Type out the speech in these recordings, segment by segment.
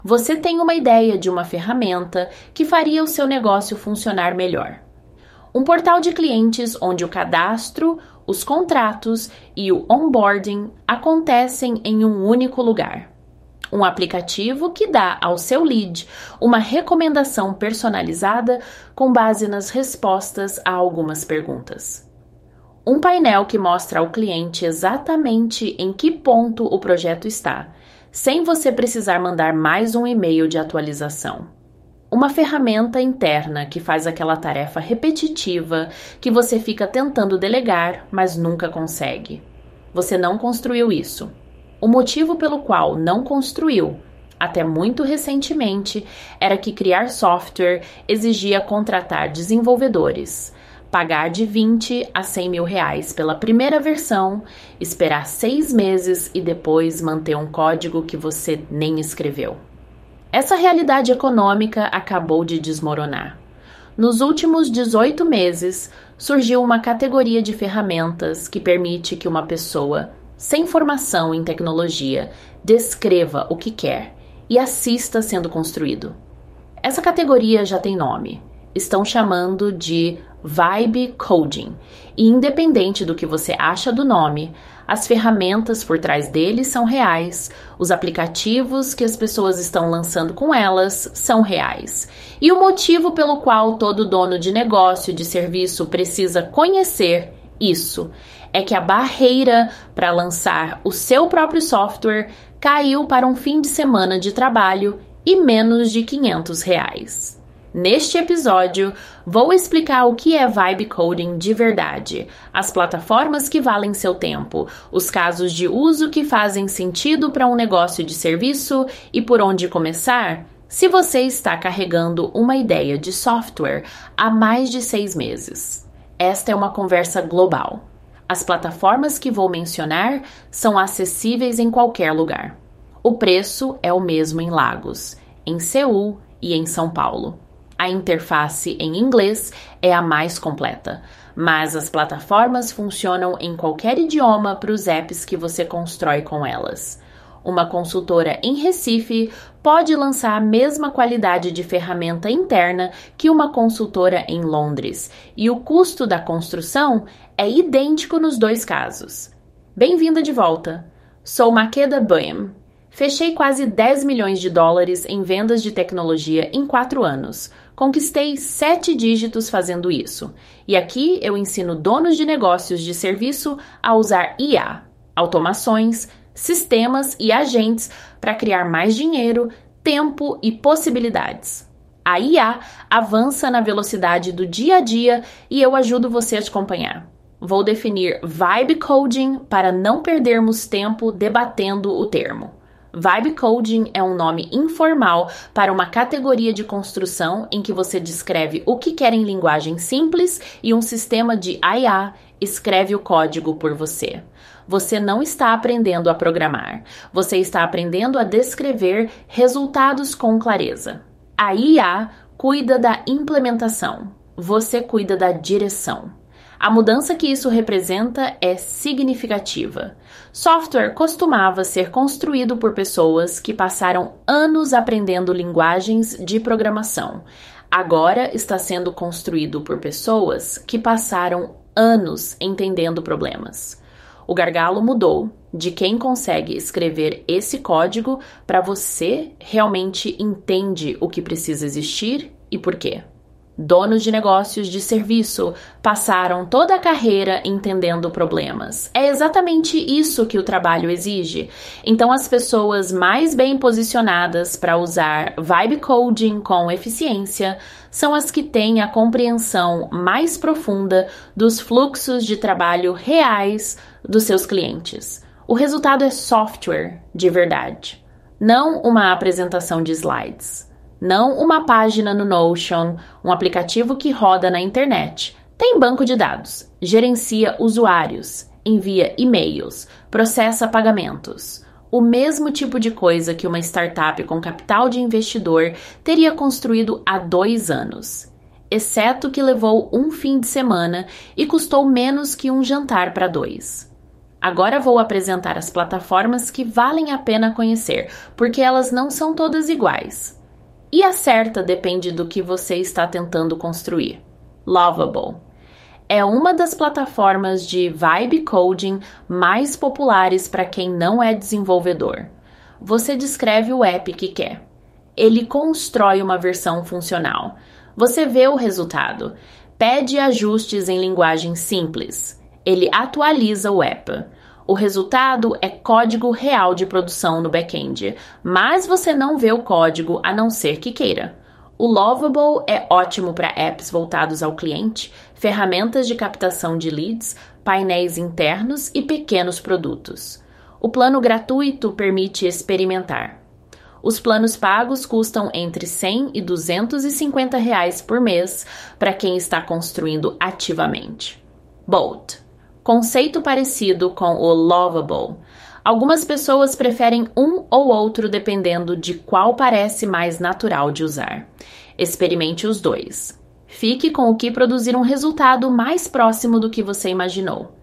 Você tem uma ideia de uma ferramenta que faria o seu negócio funcionar melhor. Um portal de clientes onde o cadastro, os contratos e o onboarding acontecem em um único lugar. Um aplicativo que dá ao seu lead uma recomendação personalizada com base nas respostas a algumas perguntas. Um painel que mostra ao cliente exatamente em que ponto o projeto está, sem você precisar mandar mais um e-mail de atualização. Uma ferramenta interna que faz aquela tarefa repetitiva que você fica tentando delegar, mas nunca consegue. Você não construiu isso. O motivo pelo qual não construiu, até muito recentemente, era que criar software exigia contratar desenvolvedores, pagar de 20 a 100 mil reais pela primeira versão, esperar 6 meses e depois manter um código que você nem escreveu. Essa realidade econômica acabou de desmoronar. Nos últimos 18 meses, surgiu uma categoria de ferramentas que permite que uma pessoa sem formação em tecnologia descreva o que quer e assista sendo construído. Essa categoria já tem nome. Estão chamando de Vibe Coding. E independente do que você acha do nome, as ferramentas por trás deles são reais, os aplicativos que as pessoas estão lançando com elas são reais. E o motivo pelo qual todo dono de negócio, de serviço precisa conhecer isso é que a barreira para lançar o seu próprio software caiu para um fim de semana de trabalho e menos de R$500. Neste episódio, vou explicar o que é Vibe Coding de verdade, as plataformas que valem seu tempo, os casos de uso que fazem sentido para um negócio de serviço e por onde começar, se você está carregando uma ideia de software há mais de 6 meses. Esta é uma conversa global. As plataformas que vou mencionar são acessíveis em qualquer lugar. O preço é o mesmo em Lagos, em Seul e em São Paulo. A interface em inglês é a mais completa, mas as plataformas funcionam em qualquer idioma para os apps que você constrói com elas. Uma consultora em Recife pode lançar a mesma qualidade de ferramenta interna que uma consultora em Londres, e o custo da construção é idêntico nos dois casos. Bem-vinda de volta! Sou Makeda Buiem. Fechei quase 10 milhões de dólares em vendas de tecnologia em 4 anos. Conquistei 7 dígitos fazendo isso. E aqui eu ensino donos de negócios de serviço a usar IA, automações, sistemas e agentes para criar mais dinheiro, tempo e possibilidades. A IA avança na velocidade do dia a dia e eu ajudo você a te acompanhar. Vou definir Vibe Coding para não perdermos tempo debatendo o termo. Vibe Coding é um nome informal para uma categoria de construção em que você descreve o que quer em linguagem simples e um sistema de IA escreve o código por você. Você não está aprendendo a programar, você está aprendendo a descrever resultados com clareza. A IA cuida da implementação, você cuida da direção. A mudança que isso representa é significativa. Software costumava ser construído por pessoas que passaram anos aprendendo linguagens de programação. Agora está sendo construído por pessoas que passaram anos entendendo problemas. O gargalo mudou de quem consegue escrever esse código para você realmente entende o que precisa existir e por quê. Donos de negócios de serviço passaram toda a carreira entendendo problemas. É exatamente isso que o trabalho exige. Então, as pessoas mais bem posicionadas para usar Vibe Coding com eficiência são as que têm a compreensão mais profunda dos fluxos de trabalho reais dos seus clientes. O resultado é software de verdade, não uma apresentação de slides. Não uma página no Notion, um aplicativo que roda na internet. Tem banco de dados, gerencia usuários, envia e-mails, processa pagamentos. O mesmo tipo de coisa que uma startup com capital de investidor teria construído há 2 anos. Exceto que levou um fim de semana e custou menos que um jantar para 2. Agora vou apresentar as plataformas que valem a pena conhecer, porque elas não são todas iguais. E a certa depende do que você está tentando construir. Lovable é uma das plataformas de vibe coding mais populares para quem não é desenvolvedor. Você descreve o app que quer. Ele constrói uma versão funcional. Você vê o resultado. Pede ajustes em linguagem simples. Ele atualiza o app. O resultado é código real de produção no back-end, mas você não vê o código a não ser que queira. O Lovable é ótimo para apps voltados ao cliente, ferramentas de captação de leads, painéis internos e pequenos produtos. O plano gratuito permite experimentar. Os planos pagos custam entre R$100 e R$250 por mês para quem está construindo ativamente. Bolt. Conceito parecido com o Lovable. Algumas pessoas preferem um ou outro dependendo de qual parece mais natural de usar. Experimente os dois. Fique com o que produzir um resultado mais próximo do que você imaginou.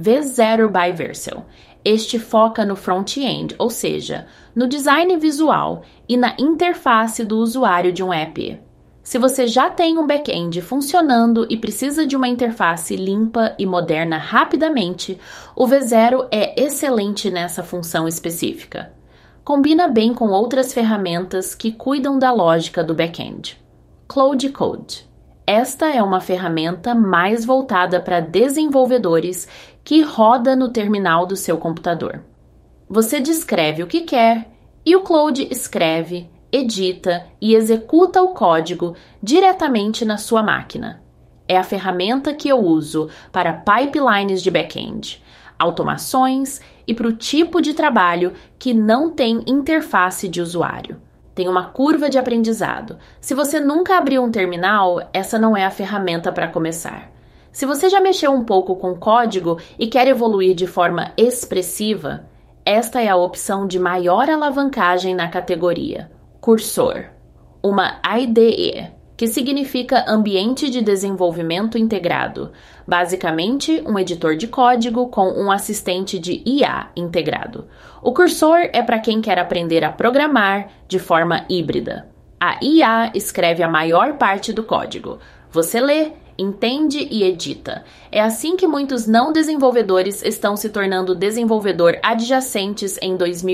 V0 by Vercel. Este foca no front-end, ou seja, no design visual e na interface do usuário de um app. Se você já tem um back-end funcionando e precisa de uma interface limpa e moderna rapidamente, o V0 é excelente nessa função específica. Combina bem com outras ferramentas que cuidam da lógica do back-end. Cloud Code. Esta é uma ferramenta mais voltada para desenvolvedores que roda no terminal do seu computador. Você descreve o que quer e o Cloud escreve, edita e executa o código diretamente na sua máquina. É a ferramenta que eu uso para pipelines de back-end, automações e para o tipo de trabalho que não tem interface de usuário. Tem uma curva de aprendizado. Se você nunca abriu um terminal, essa não é a ferramenta para começar. Se você já mexeu um pouco com código e quer evoluir de forma expressiva, esta é a opção de maior alavancagem na categoria. Cursor, uma IDE, que significa Ambiente de Desenvolvimento Integrado, basicamente um editor de código com um assistente de IA integrado. O Cursor é para quem quer aprender a programar de forma híbrida. A IA escreve a maior parte do código. Você lê, entende e edita. É assim que muitos não desenvolvedores estão se tornando desenvolvedor adjacentes em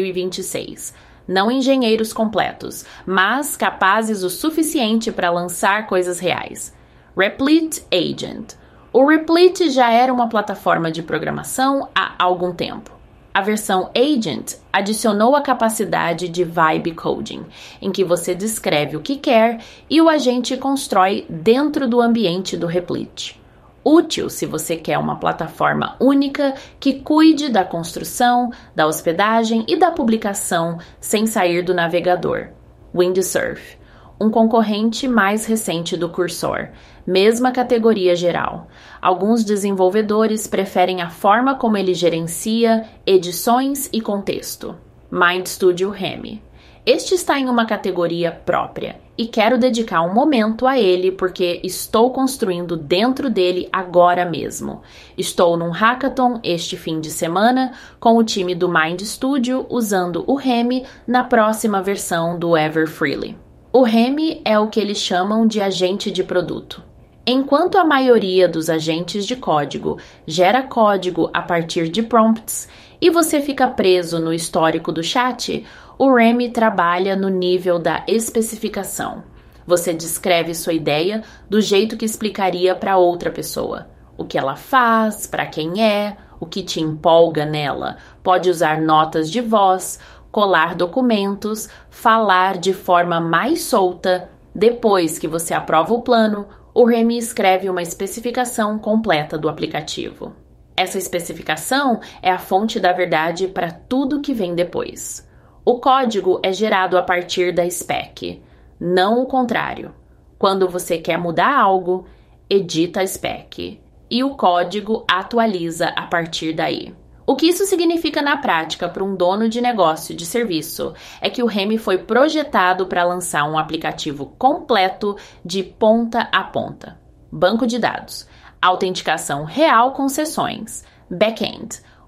2026. Não engenheiros completos, mas capazes o suficiente para lançar coisas reais. Replit Agent. O Replit já era uma plataforma de programação há algum tempo. A versão Agent adicionou a capacidade de vibe coding, em que você descreve o que quer e o agente constrói dentro do ambiente do Replit. Útil se você quer uma plataforma única que cuide da construção, da hospedagem e da publicação sem sair do navegador. Windsurf, um concorrente mais recente do Cursor, mesma categoria geral. Alguns desenvolvedores preferem a forma como ele gerencia edições e contexto. MindStudio Remy. Este está em uma categoria própria e quero dedicar um momento a ele porque estou construindo dentro dele agora mesmo. Estou num hackathon este fim de semana com o time do MindStudio usando o Remy na próxima versão do Everfreely. O Remy é o que eles chamam de agente de produto. Enquanto a maioria dos agentes de código gera código a partir de prompts e você fica preso no histórico do chat, o Remy trabalha no nível da especificação. Você descreve sua ideia do jeito que explicaria para outra pessoa. O que ela faz, para quem é, o que te empolga nela. Pode usar notas de voz, colar documentos, falar de forma mais solta. Depois que você aprova o plano, o Remy escreve uma especificação completa do aplicativo. Essa especificação é a fonte da verdade para tudo que vem depois. O código é gerado a partir da spec, não o contrário. Quando você quer mudar algo, edita a spec e o código atualiza a partir daí. O que isso significa na prática para um dono de negócio de serviço é que o Remy foi projetado para lançar um aplicativo completo de ponta a ponta. Banco de dados, autenticação real com sessões, back-end,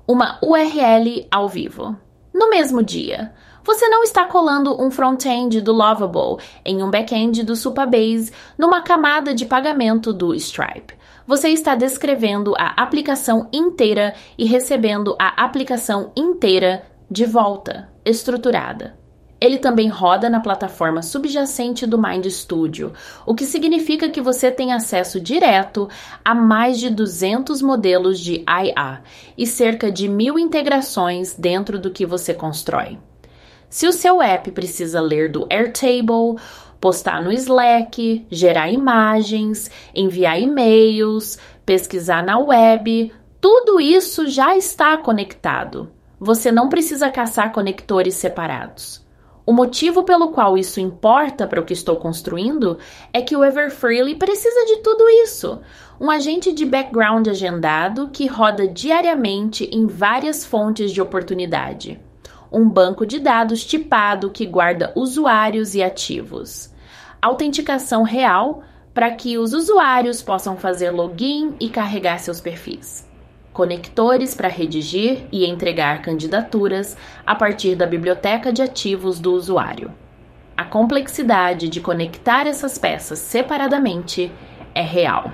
uma URL ao vivo. No mesmo dia, você não está colando um front-end do Lovable em um back-end do Supabase numa camada de pagamento do Stripe. Você está descrevendo a aplicação inteira e recebendo a aplicação inteira de volta, estruturada. Ele também roda na plataforma subjacente do MindStudio, o que significa que você tem acesso direto a mais de 200 modelos de IA e cerca de 1.000 integrações dentro do que você constrói. Se o seu app precisa ler do Airtable, postar no Slack, gerar imagens, enviar e-mails, pesquisar na web, tudo isso já está conectado. Você não precisa caçar conectores separados. O motivo pelo qual isso importa para o que estou construindo é que o Everfreely precisa de tudo isso. Um agente de background agendado que roda diariamente em várias fontes de oportunidade. Um banco de dados tipado que guarda usuários e ativos. Autenticação real para que os usuários possam fazer login e carregar seus perfis. Conectores para redigir e entregar candidaturas a partir da biblioteca de ativos do usuário. A complexidade de conectar essas peças separadamente é real.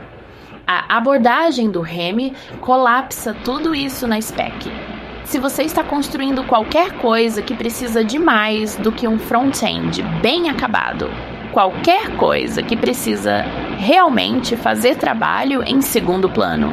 A abordagem do Remy colapsa tudo isso na spec. Se você está construindo qualquer coisa que precisa de mais do que um front-end bem acabado, qualquer coisa que precisa realmente fazer trabalho em segundo plano,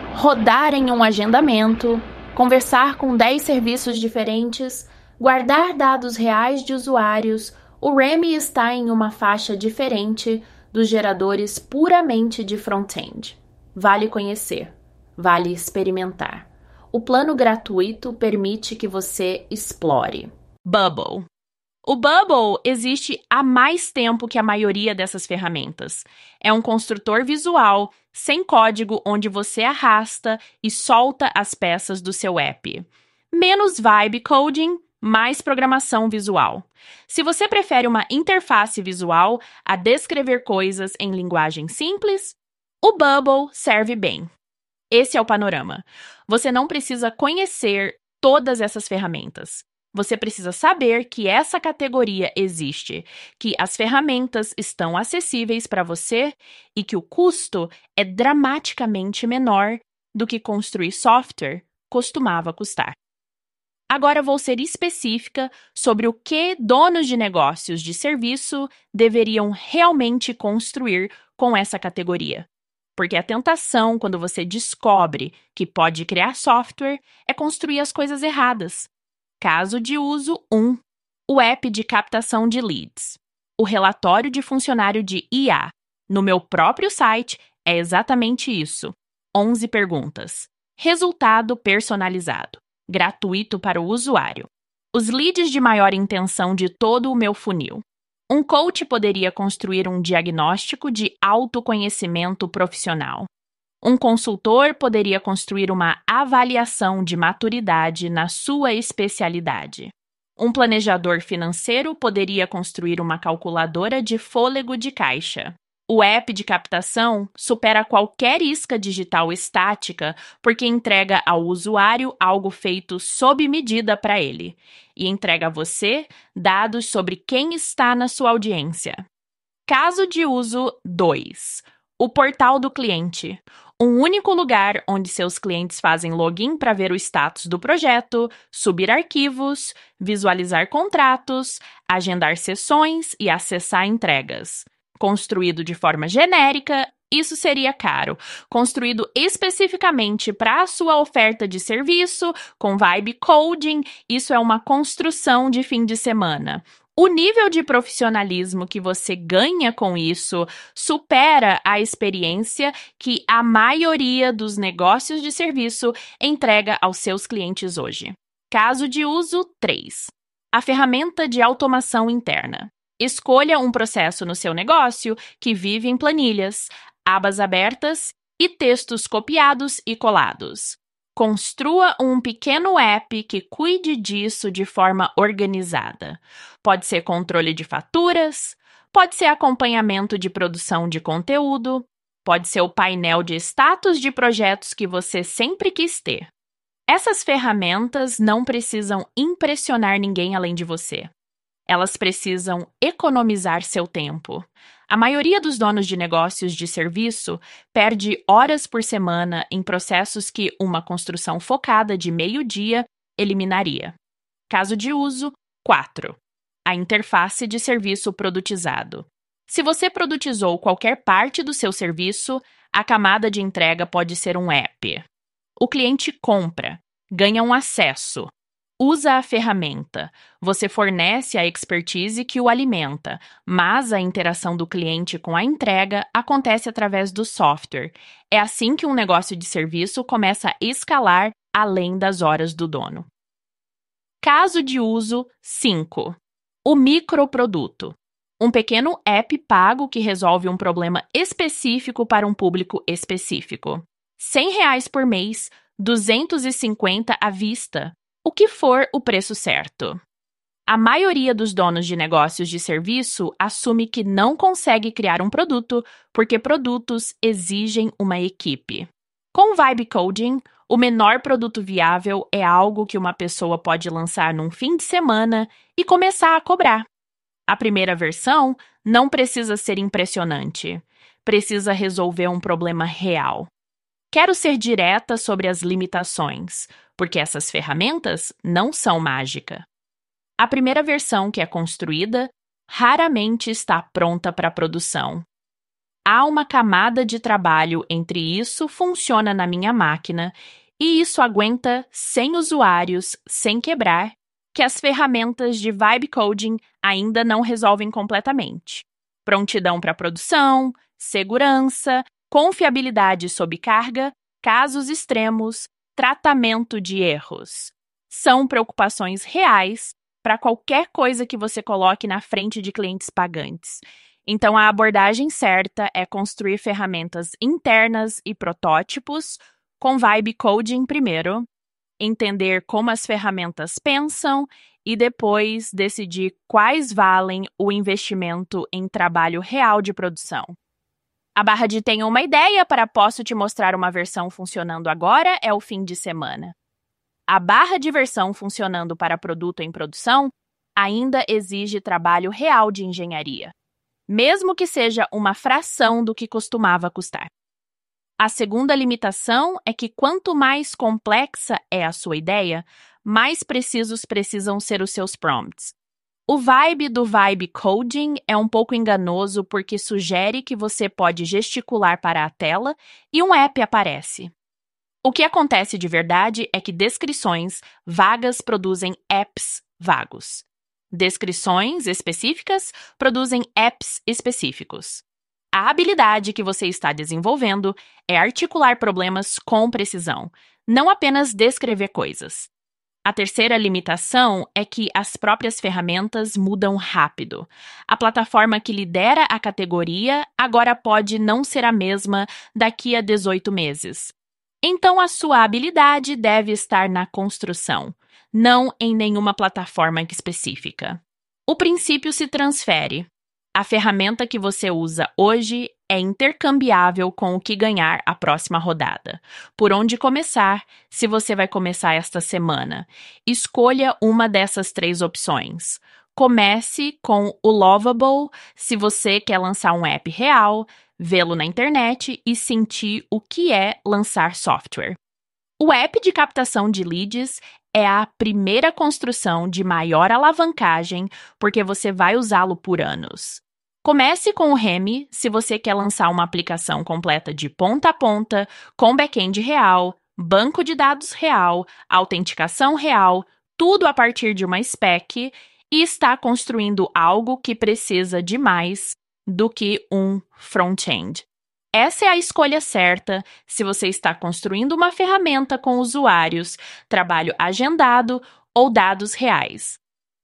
rodar em um agendamento, conversar com 10 serviços diferentes, guardar dados reais de usuários, o Remy está em uma faixa diferente dos geradores puramente de front-end. Vale conhecer, vale experimentar. O plano gratuito permite que você explore. Bubble. O Bubble existe há mais tempo que a maioria dessas ferramentas. É um construtor visual, sem código, onde você arrasta e solta as peças do seu app. Menos vibe coding, mais programação visual. Se você prefere uma interface visual a descrever coisas em linguagem simples, o Bubble serve bem. Esse é o panorama. Você não precisa conhecer todas essas ferramentas. Você precisa saber que essa categoria existe, que as ferramentas estão acessíveis para você e que o custo é dramaticamente menor do que construir software costumava custar. Agora vou ser específica sobre o que donos de negócios de serviço deveriam realmente construir com essa categoria. Porque a tentação, quando você descobre que pode criar software, é construir as coisas erradas. Caso de uso 1. O app de captação de leads. O relatório de funcionário de IA. No meu próprio site, é exatamente isso. 11 perguntas. Resultado personalizado. Gratuito para o usuário. Os leads de maior intenção de todo o meu funil. Um coach poderia construir um diagnóstico de autoconhecimento profissional. Um consultor poderia construir uma avaliação de maturidade na sua especialidade. Um planejador financeiro poderia construir uma calculadora de fôlego de caixa. O app de captação supera qualquer isca digital estática porque entrega ao usuário algo feito sob medida para ele e entrega a você dados sobre quem está na sua audiência. Caso de uso 2. O portal do cliente. Um único lugar onde seus clientes fazem login para ver o status do projeto, subir arquivos, visualizar contratos, agendar sessões e acessar entregas. Construído de forma genérica, isso seria caro. Construído especificamente para a sua oferta de serviço, com vibe coding, isso é uma construção de fim de semana. O nível de profissionalismo que você ganha com isso supera a experiência que a maioria dos negócios de serviço entrega aos seus clientes hoje. Caso de uso 3. A ferramenta de automação interna. Escolha um processo no seu negócio que vive em planilhas, abas abertas e textos copiados e colados. Construa um pequeno app que cuide disso de forma organizada. Pode ser controle de faturas, pode ser acompanhamento de produção de conteúdo, pode ser o painel de status de projetos que você sempre quis ter. Essas ferramentas não precisam impressionar ninguém além de você. Elas precisam economizar seu tempo. A maioria dos donos de negócios de serviço perde horas por semana em processos que uma construção focada de meio-dia eliminaria. Caso de uso 4. A interface de serviço produtizado. Se você produtizou qualquer parte do seu serviço, a camada de entrega pode ser um app. O cliente compra, ganha um acesso, usa a ferramenta. Você fornece a expertise que o alimenta, mas a interação do cliente com a entrega acontece através do software. É assim que um negócio de serviço começa a escalar além das horas do dono. Caso de uso 5. O microproduto. Um pequeno app pago que resolve um problema específico para um público específico. R$100 por mês, 250 à vista, o que for o preço certo. A maioria dos donos de negócios de serviço assume que não consegue criar um produto porque produtos exigem uma equipe. Com Vibe Coding, o menor produto viável é algo que uma pessoa pode lançar num fim de semana e começar a cobrar. A primeira versão não precisa ser impressionante. Precisa resolver um problema real. Quero ser direta sobre as limitações, porque essas ferramentas não são mágica. A primeira versão que é construída raramente está pronta para produção. Há uma camada de trabalho entre isso funciona na minha máquina e isso aguenta 100 usuários sem quebrar, que as ferramentas de Vibe Coding ainda não resolvem completamente. Prontidão para produção, segurança, confiabilidade sob carga, casos extremos, tratamento de erros. São preocupações reais para qualquer coisa que você coloque na frente de clientes pagantes. Então, a abordagem certa é construir ferramentas internas e protótipos com Vibe Coding primeiro, entender como as ferramentas pensam e depois decidir quais valem o investimento em trabalho real de produção. A barra de "tenho uma ideia para posso te mostrar uma versão funcionando agora" é o fim de semana. A barra de versão funcionando para produto em produção ainda exige trabalho real de engenharia, mesmo que seja uma fração do que costumava custar. A segunda limitação é que quanto mais complexa é a sua ideia, mais precisos precisam ser os seus prompts. O vibe do Vibe Coding é um pouco enganoso porque sugere que você pode gesticular para a tela e um app aparece. O que acontece de verdade é que descrições vagas produzem apps vagos. Descrições específicas produzem apps específicos. A habilidade que você está desenvolvendo é articular problemas com precisão, não apenas descrever coisas. A terceira limitação é que as próprias ferramentas mudam rápido. A plataforma que lidera a categoria agora pode não ser a mesma daqui a 18 meses. Então, a sua habilidade deve estar na construção, não em nenhuma plataforma específica. O princípio se transfere. A ferramenta que você usa hoje é intercambiável com o que ganhar a próxima rodada. Por onde começar, se você vai começar esta semana? Escolha uma dessas 3 opções. Comece com o Lovable se você quer lançar um app real, vê-lo na internet e sentir o que é lançar software. O app de captação de leads é a primeira construção de maior alavancagem porque você vai usá-lo por anos. Comece com o Remi se você quer lançar uma aplicação completa de ponta a ponta, com back-end real, banco de dados real, autenticação real, tudo a partir de uma spec e está construindo algo que precisa de mais do que um front-end. Essa é a escolha certa se você está construindo uma ferramenta com usuários, trabalho agendado ou dados reais.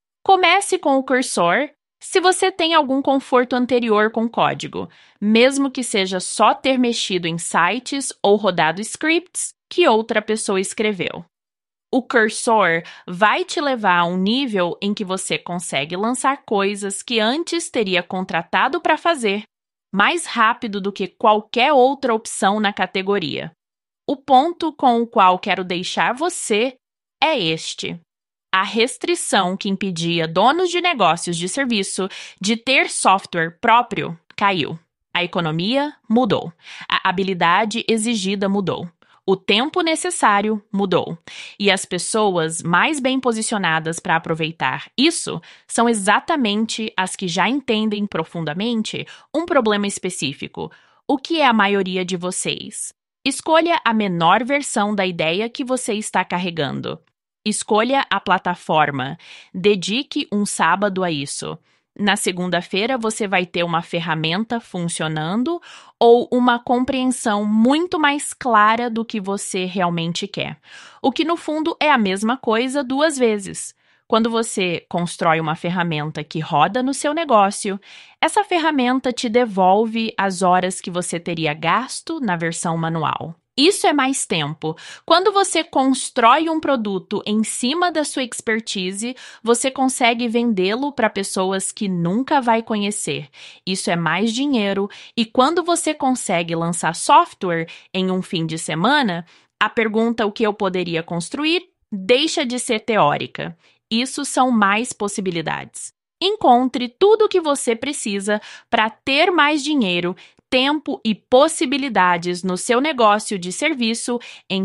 Comece com o cursor se você tem algum conforto anterior com código, mesmo que seja só ter mexido em sites ou rodado scripts que outra pessoa escreveu. O cursor vai te levar a um nível em que você consegue lançar coisas que antes teria contratado para fazer, mais rápido do que qualquer outra opção na categoria. O ponto com o qual quero deixar você é este. A restrição que impedia donos de negócios de serviço de ter software próprio caiu. A economia mudou. A habilidade exigida mudou. O tempo necessário mudou. E as pessoas mais bem posicionadas para aproveitar isso são exatamente as que já entendem profundamente um problema específico. O que é a maioria de vocês? Escolha a menor versão da ideia que você está carregando. Escolha a plataforma. Dedique um sábado a isso. Na segunda-feira, você vai ter uma ferramenta funcionando ou uma compreensão muito mais clara do que você realmente quer. O que, no fundo, é a mesma coisa duas vezes. Quando você constrói uma ferramenta que roda no seu negócio, essa ferramenta te devolve as horas que você teria gasto na versão manual. Isso é mais tempo. Quando você constrói um produto em cima da sua expertise, você consegue vendê-lo para pessoas que nunca vai conhecer. Isso é mais dinheiro. E quando você consegue lançar software em um fim de semana, a pergunta o que eu poderia construir deixa de ser teórica. Isso são mais possibilidades. Encontre tudo o que você precisa para ter mais dinheiro, tempo e possibilidades no seu negócio de serviço em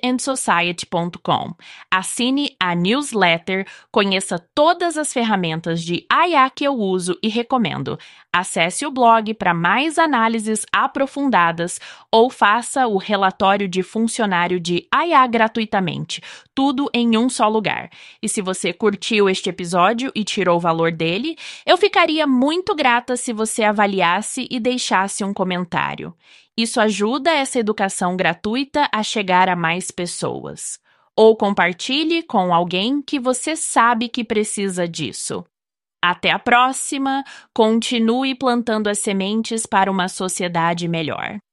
seedandsociety.com. Assine a newsletter, conheça todas as ferramentas de IA que eu uso e recomendo. Acesse o blog para mais análises aprofundadas ou faça o relatório de funcionário de IA gratuitamente. Tudo em um só lugar. E se você curtiu este episódio e tirou o valor dele, eu ficaria muito grata se você avaliasse e deixasse um comentário. Isso ajuda essa educação gratuita a chegar a mais pessoas. Ou compartilhe com alguém que você sabe que precisa disso. Até a próxima! Continue plantando as sementes para uma sociedade melhor.